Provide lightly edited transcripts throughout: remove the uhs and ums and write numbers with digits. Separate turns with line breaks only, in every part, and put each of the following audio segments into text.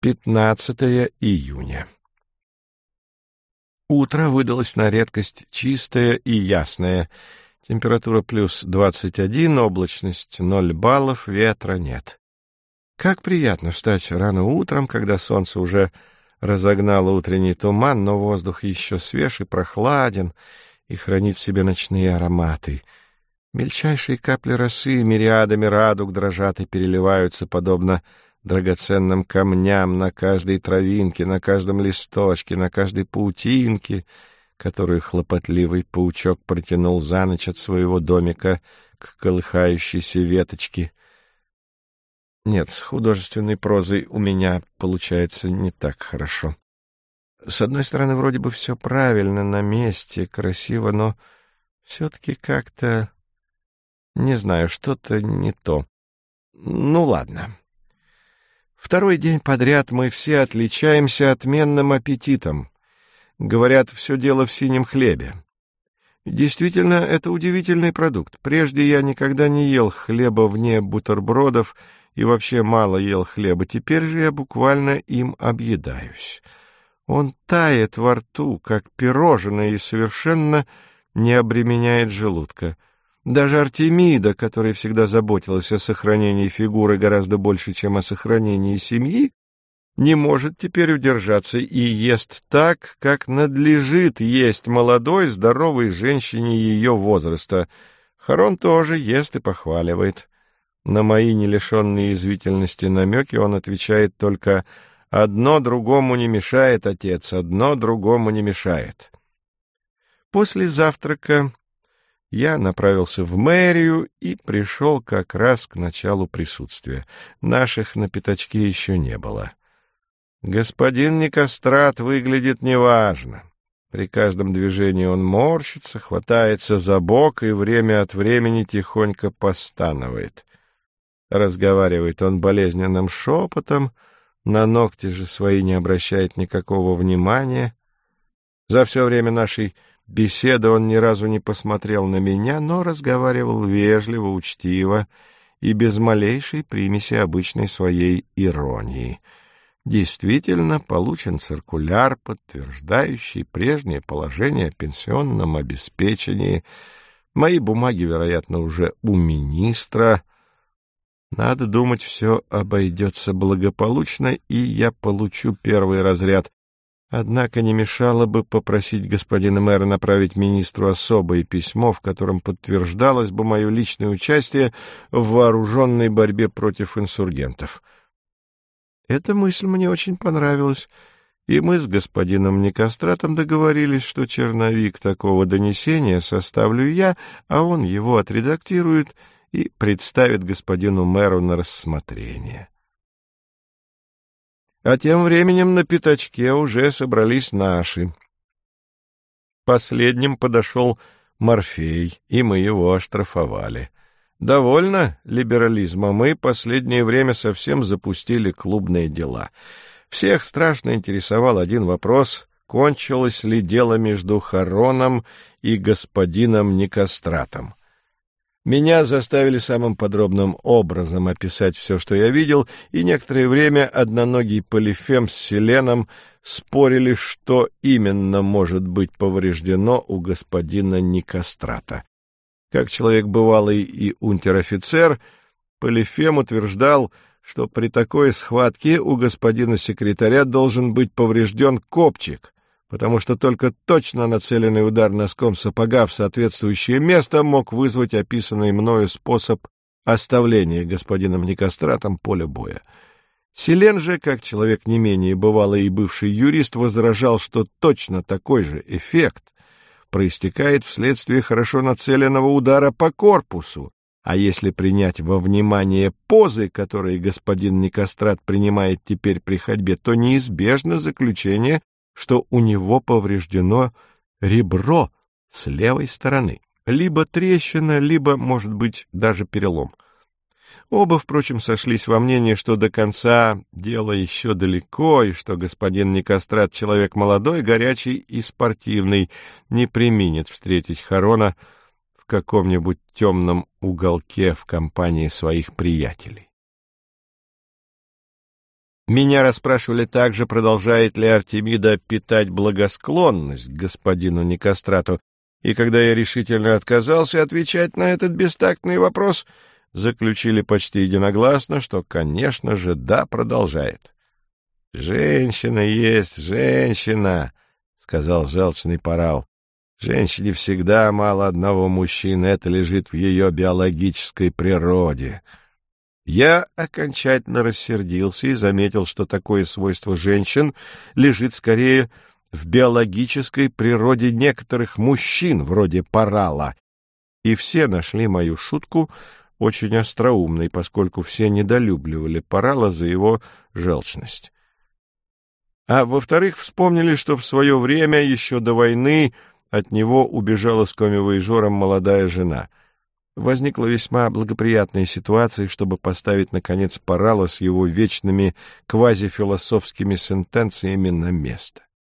15 июня. Утро выдалось на редкость чистое и ясное. Температура плюс 21, облачность 0 баллов, ветра нет. Как приятно встать рано утром, когда солнце уже разогнало утренний туман, но воздух еще свеж и прохладен и хранит в себе ночные ароматы. Мельчайшие капли росы мириадами радуг дрожат и переливаются, подобно драгоценным камням на каждой травинке, на каждом листочке, на каждой паутинке, которую хлопотливый паучок протянул за ночь от своего домика к колыхающейся веточке. Нет, с художественной прозой у меня получается не так хорошо. С одной стороны, вроде бы все правильно, на месте, красиво, но все-таки как-то, не знаю, что-то не то. Ну, ладно. Второй день подряд мы все отличаемся отменным аппетитом. Говорят, все дело в синем хлебе. Действительно, это удивительный продукт. Прежде я никогда не ел хлеба вне бутербродов и вообще мало ел хлеба. Теперь же я буквально им объедаюсь. Он тает во рту, как пирожное, и совершенно не обременяет желудка. Даже Артемида, которая всегда заботилась о сохранении фигуры гораздо больше, чем о сохранении семьи, не может теперь удержаться и ест так, как надлежит есть молодой, здоровой женщине ее возраста. Харон тоже ест и похваливает. На мои не лишенные язвительности намеки он отвечает только: «Одно другому не мешает, отец, одно другому не мешает». После завтрака я направился в мэрию и пришел как раз к началу присутствия. Наших на пятачке еще не было. Господин Никострат выглядит неважно. При каждом движении он морщится, хватается за бок и время от времени тихонько постанывает. Разговаривает он болезненным шепотом, на ногти же свои не обращает никакого внимания. За все время нашей беседы он ни разу не посмотрел на меня, но разговаривал вежливо, учтиво и без малейшей примеси обычной своей иронии. Действительно, получен циркуляр, подтверждающий прежнее положение о пенсионном обеспечении. Мои бумаги, вероятно, уже у министра. Надо думать, все обойдется благополучно, и я получу первый разряд. Однако не мешало бы попросить господина мэра направить министру особое письмо, в котором подтверждалось бы мое личное участие в вооруженной борьбе против инсургентов. Эта мысль мне очень понравилась, и мы с господином Никостратом договорились, что черновик такого донесения составлю я, а он его отредактирует и представит господину мэру на рассмотрение. А тем временем на пятачке уже собрались наши. Последним подошел Морфей, и мы его оштрафовали. Довольно либерализма, мы последнее время совсем запустили клубные дела. Всех страшно интересовал один вопрос: кончилось ли дело между Хароном и господином Никостратом. Меня заставили самым подробным образом описать все, что я видел, и некоторое время одноногий Полифем с Селеном спорили, что именно может быть повреждено у господина Никострата. Как человек бывалый и унтер-офицер, Полифем утверждал, что при такой схватке у господина секретаря должен быть поврежден копчик, потому что только точно нацеленный удар носком сапога в соответствующее место мог вызвать описанный мною способ оставления господином Никостратом поля боя. Селен же, как человек не менее бывалый и бывший юрист, возражал, что точно такой же эффект проистекает вследствие хорошо нацеленного удара по корпусу, а если принять во внимание позы, которые господин Никострат принимает теперь при ходьбе, то неизбежно заключение, что у него повреждено ребро с левой стороны. Либо трещина, либо, может быть, даже перелом. Оба, впрочем, сошлись во мнении, что до конца дело еще далеко, и что господин Никострат человек молодой, горячий и спортивный, не преминет встретить Харона в каком-нибудь темном уголке в компании своих приятелей. Меня расспрашивали также, продолжает ли Артемида питать благосклонность к господину Никострату, и когда я решительно отказался отвечать на этот бестактный вопрос, заключили почти единогласно, что, конечно же, да, продолжает. «Женщина есть женщина», — сказал желчный Парал. «Женщине всегда мало одного мужчины, это лежит в ее биологической природе». Я окончательно рассердился и заметил, что такое свойство женщин лежит скорее в биологической природе некоторых мужчин, вроде Парала. И все нашли мою шутку очень остроумной, поскольку все недолюбливали Парала за его желчность. А во-вторых, вспомнили, что в свое время, еще до войны, от него убежала с коммивояжером молодая жена. Возникла весьма благоприятная ситуация, чтобы поставить, наконец, Парала с его вечными квазифилософскими сентенциями на место.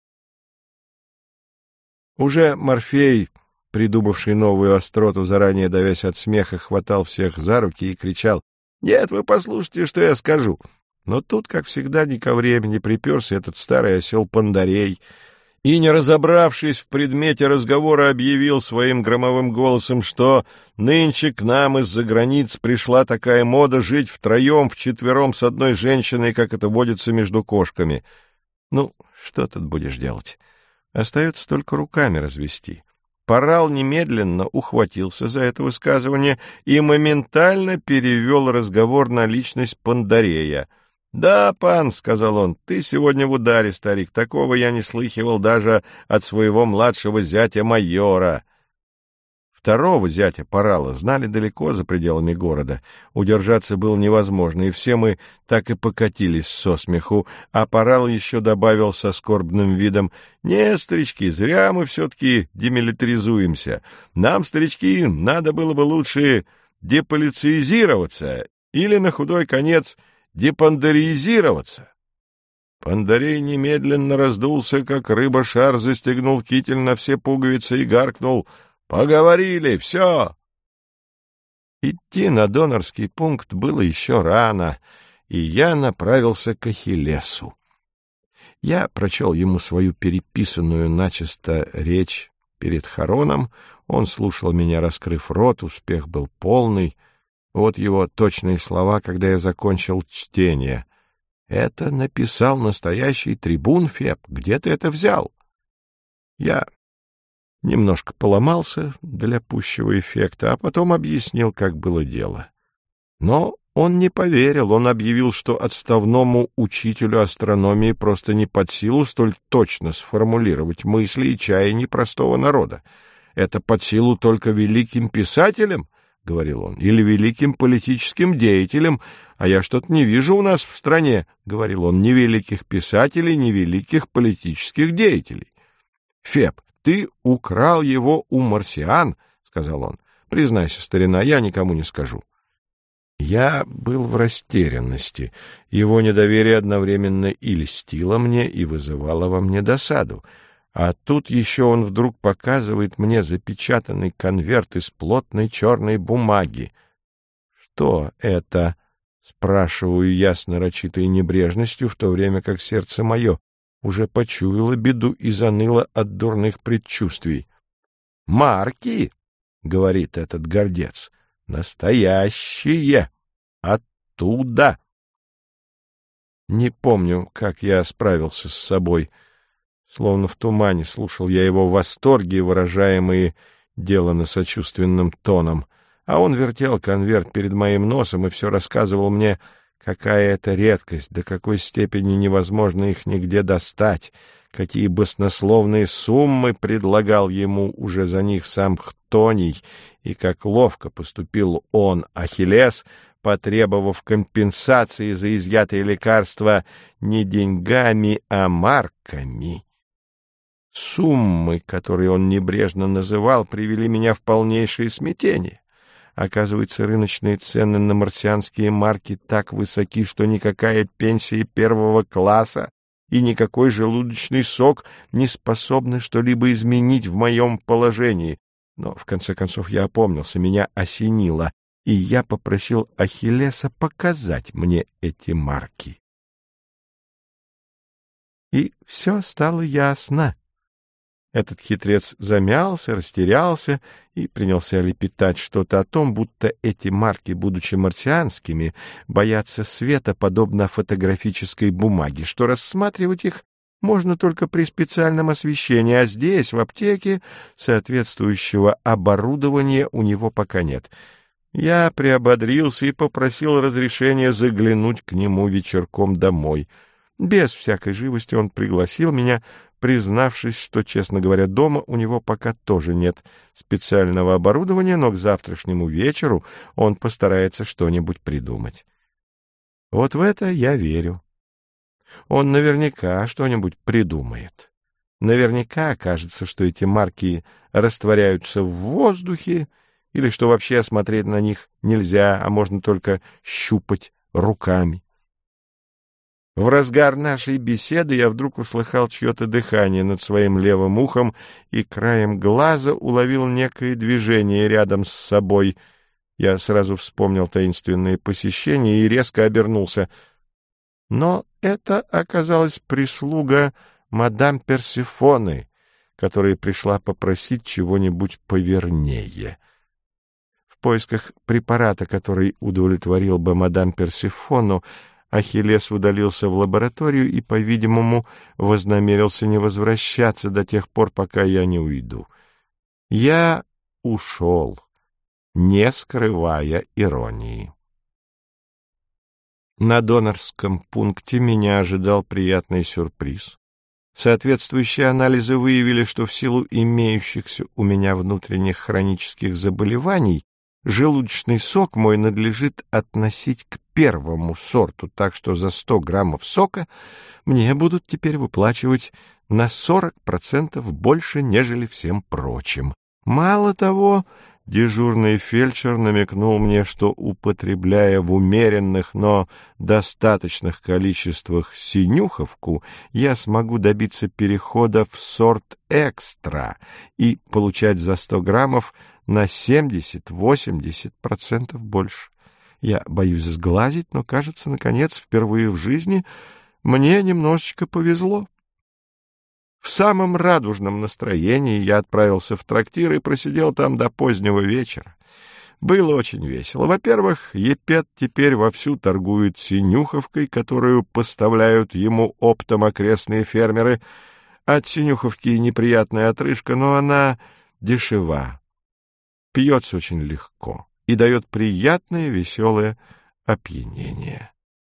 Уже Морфей, придумавший новую остроту, заранее давясь от смеха, хватал всех за руки и кричал: «Нет, вы послушайте, что я скажу!» Но тут, как всегда, не ко времени приперся этот старый осел Пандарей и, не разобравшись в предмете разговора, объявил своим громовым голосом, что нынче к нам из-за границ пришла такая мода жить втроем, вчетвером с одной женщиной, как это водится между кошками. Ну, что тут будешь делать? Остается только руками развести. Парал немедленно ухватился за это высказывание и моментально перевел разговор на личность Пандарея. «Да, пан, — сказал он, — ты сегодня в ударе, старик, такого я не слыхивал даже от своего младшего зятя-майора». Второго зятя Парала знали далеко за пределами города. Удержаться было невозможно, и все мы так и покатились со смеху, а Парал еще добавил со скорбным видом: «Не, старички, зря мы все-таки демилитаризуемся. Нам, старички, надо было бы лучше деполицизироваться или, на худой конец, депандаризироваться». Пандарей немедленно раздулся, как рыба-шар, застегнул китель на все пуговицы и гаркнул: «Поговорили, все!» Идти на донорский пункт было еще рано, и я направился к Ахиллесу. Я прочел ему свою переписанную начисто речь перед хороном, он слушал меня, раскрыв рот, успех был полный. Вот его точные слова, когда я закончил чтение. «Это написал настоящий трибун, Феб. Где ты это взял?» Я немножко поломался для пущего эффекта, а потом объяснил, как было дело. Но он не поверил, он объявил, что отставному учителю астрономии просто не под силу столь точно сформулировать мысли и чаяния простого народа. Это под силу только великим писателям, — говорил он, — или великим политическим деятелям, а я что-то не вижу у нас в стране, — говорил он, — ни великих писателей, ни великих политических деятелей. — Феб, ты украл его у марсиан, — сказал он. — Признайся, старина, я никому не скажу. Я был в растерянности. Его недоверие одновременно и льстило мне, и вызывало во мне досаду. А тут еще он вдруг показывает мне запечатанный конверт из плотной черной бумаги. — Что это? — спрашиваю я с нарочитой небрежностью, в то время как сердце мое уже почуяло беду и заныло от дурных предчувствий. — Марки, — говорит этот гордец, — настоящие, оттуда. Не помню, как я справился с собой. Словно в тумане слушал я его восторги, выражаемые делано сочувственным тоном, а он вертел конверт перед моим носом и все рассказывал мне, какая это редкость, до какой степени невозможно их нигде достать, какие баснословные суммы предлагал ему уже за них сам Хтоний, и как ловко поступил он, Ахиллес, потребовав компенсации за изъятые лекарства не деньгами, а марками. Суммы, которые он небрежно называл, привели меня в полнейшее смятение. Оказывается, рыночные цены на марсианские марки так высоки, что никакая пенсия первого класса и никакой желудочный сок не способны что-либо изменить в моем положении. Но, в конце концов, я опомнился, меня осенило, и я попросил Ахиллеса показать мне эти марки. и все стало ясно. Этот хитрец замялся, растерялся и принялся лепетать что-то о том, будто эти марки, будучи марсианскими, боятся света, подобно фотографической бумаге, что рассматривать их можно только при специальном освещении, а здесь, в аптеке, соответствующего оборудования у него пока нет. Я приободрился и попросил разрешения заглянуть к нему вечерком домой. Без всякой живости он пригласил меня, признавшись, что, честно говоря, дома у него пока тоже нет специального оборудования, но к завтрашнему вечеру он постарается что-нибудь придумать. Вот в это я верю. Он наверняка что-нибудь придумает. Наверняка окажется, что эти марки растворяются в воздухе, или что вообще смотреть на них нельзя, а можно только щупать руками. В разгар нашей беседы я вдруг услыхал чье-то дыхание над своим левым ухом и краем глаза уловил некое движение рядом с собой. Я сразу вспомнил таинственные посещения и резко обернулся. Но это оказалась прислуга мадам Персефоны, которая пришла попросить чего-нибудь повернее. В поисках препарата, который удовлетворил бы мадам Персефону, Ахиллес удалился в лабораторию и, по-видимому, вознамерился не возвращаться до тех пор, пока я не уйду. Я ушел, не скрывая иронии. На донорском пункте меня ожидал приятный сюрприз. Соответствующие анализы выявили, что в силу имеющихся у меня внутренних хронических заболеваний желудочный сок мой надлежит относить к первому сорту, так что за 100 граммов сока мне будут теперь выплачивать на 40% больше, нежели всем прочим. Мало того, дежурный фельдшер намекнул мне, что, употребляя в умеренных, но достаточных количествах синюховку, я смогу добиться перехода в сорт экстра и получать за 100 граммов на 70-80% больше. Я боюсь сглазить, но, кажется, наконец, впервые в жизни мне немножечко повезло. В самом радужном настроении я отправился в трактир и просидел там до позднего вечера. Было очень весело. Во-первых, Епет теперь вовсю торгует синюховкой, которую поставляют ему оптом окрестные фермеры. От синюховки неприятная отрыжка, но она дешева. Пьется очень легко и дает приятное, веселое опьянение.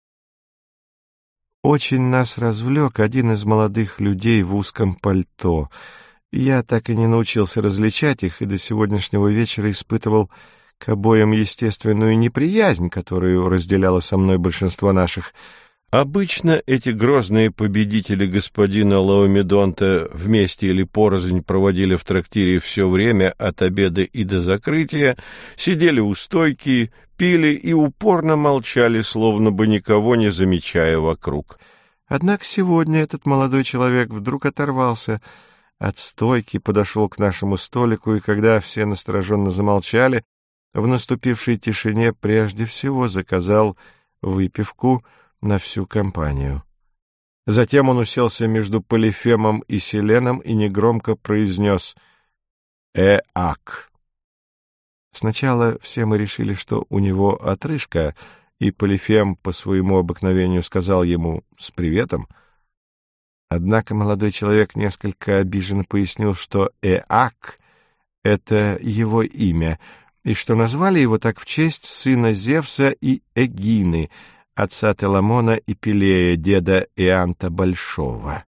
Очень нас развлек один из молодых людей в узком пальто. Я так и не научился различать их, и до сегодняшнего вечера испытывал к обоим естественную неприязнь, которую разделяло со мной большинство наших. Обычно эти грозные победители господина Лаомедонта вместе или порознь проводили в трактире все время от обеда и до закрытия, сидели у стойки, пили и упорно молчали, словно бы никого не замечая вокруг. Однако сегодня этот молодой человек вдруг оторвался от стойки, подошел к нашему столику, и когда все настороженно замолчали, в наступившей тишине прежде всего заказал выпивку на всю компанию. Затем он уселся между Полифемом и Селеном и негромко произнес «Эак». Сначала все мы решили, что у него отрыжка, и Полифем по своему обыкновению сказал ему «с приветом». Однако молодой человек несколько обиженно пояснил, что Эак — это его имя, и что назвали его так в честь сына Зевса и Эгины, отца Теламона и Пелея, деда Ианта Большого.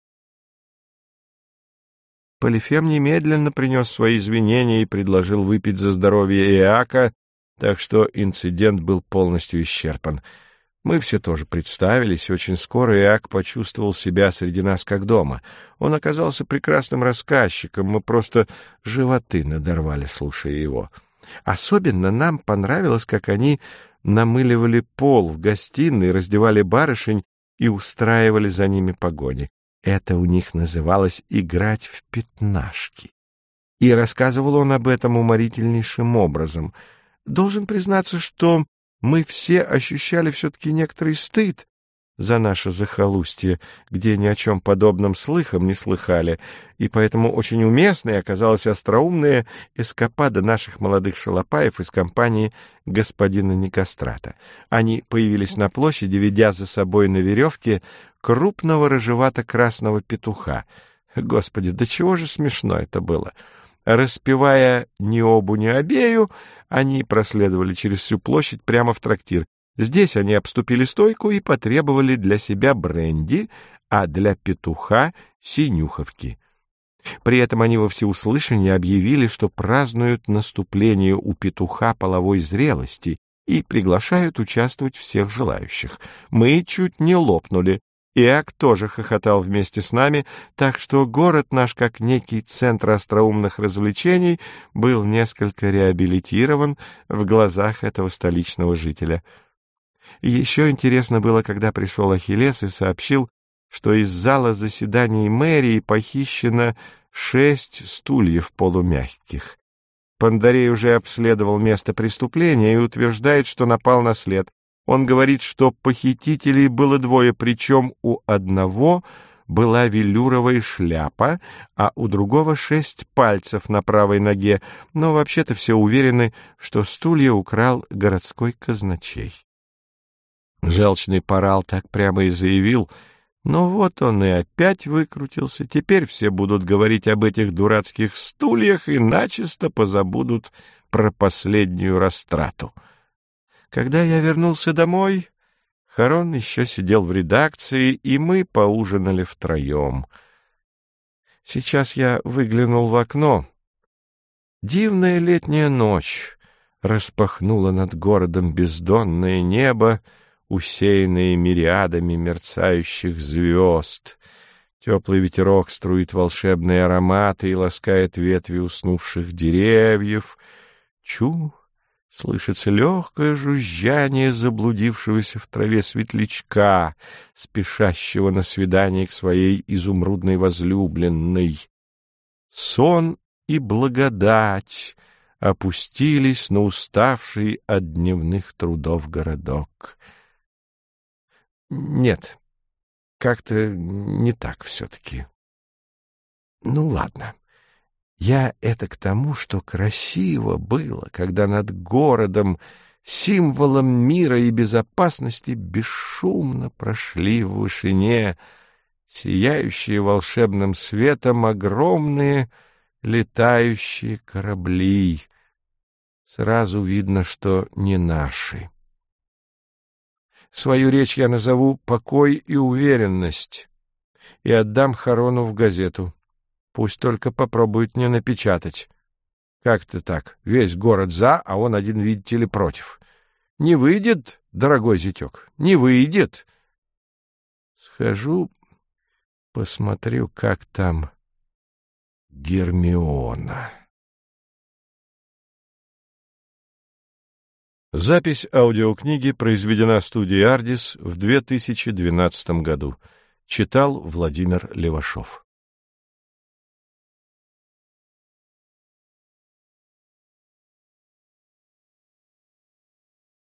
Полифем немедленно принес свои извинения и предложил выпить за здоровье Эака, так что инцидент был полностью исчерпан. Мы все тоже представились, и очень скоро Эак почувствовал себя среди нас как дома. Он оказался прекрасным рассказчиком, мы просто животы надорвали, слушая его. Особенно нам понравилось, как они намыливали пол в гостиной, раздевали барышень и устраивали за ними погони. Это у них называлось «играть в пятнашки». И рассказывал он об этом уморительнейшим образом. Должен признаться, что мы все ощущали все-таки некоторый стыд, за наше захолустье, где ни о чем подобном слыхом не слыхали, и поэтому очень уместной оказалась остроумная эскапада наших молодых шалопаев из компании господина Никострата. Они появились на площади, ведя за собой на веревке крупного рыжевато-красного петуха. Господи, до чего же смешно это было! Распевая «ни обу, ни обею», они проследовали через всю площадь прямо в трактир. Здесь они обступили стойку и потребовали для себя бренди, а для петуха — синюховки. При этом они во всеуслышание объявили, что празднуют наступление у петуха половой зрелости и приглашают участвовать всех желающих. Мы чуть не лопнули. Иак тоже хохотал вместе с нами, так что город наш, как некий центр остроумных развлечений, был несколько реабилитирован в глазах этого столичного жителя. Еще интересно было, когда пришел Ахиллес и сообщил, что из зала заседаний мэрии похищено 6 стульев полумягких. Пандарей уже обследовал место преступления и утверждает, что напал на след. Он говорит, что похитителей было 2, причем у одного была велюровая шляпа, а у другого 6 пальцев на правой ноге, но вообще-то все уверены, что стулья украл городской казначей. Желчный Парал так прямо и заявил: ну вот он и опять выкрутился, теперь все будут говорить об этих дурацких стульях и начисто позабудут про последнюю растрату. Когда я вернулся домой, Харон еще сидел в редакции, и мы поужинали втроем. Сейчас я выглянул в окно. Дивная летняя ночь распахнула над городом бездонное небо, усеянные мириадами мерцающих звезд. Теплый ветерок струит волшебные ароматы и ласкает ветви уснувших деревьев. Слышится легкое жужжание заблудившегося в траве светлячка, спешащего на свидание к своей изумрудной возлюбленной. Сон и благодать опустились на уставший от дневных трудов городок. Нет, как-то не так все-таки. Ну, ладно. Я это к тому, что красиво было, когда над городом, символом мира и безопасности, бесшумно прошли в вышине сияющие волшебным светом огромные летающие корабли. Сразу видно, что не наши. Свою речь я назову «Покой и уверенность» и отдам Харону в газету. Пусть только попробует не напечатать. Как-то так, весь город за, а он один, видите ли, против. Не выйдет, дорогой зятек, не выйдет. Схожу, посмотрю, как там Гермиона. Запись аудиокниги произведена студией «Ардис» в 2012 году. Читал Владимир Левашов.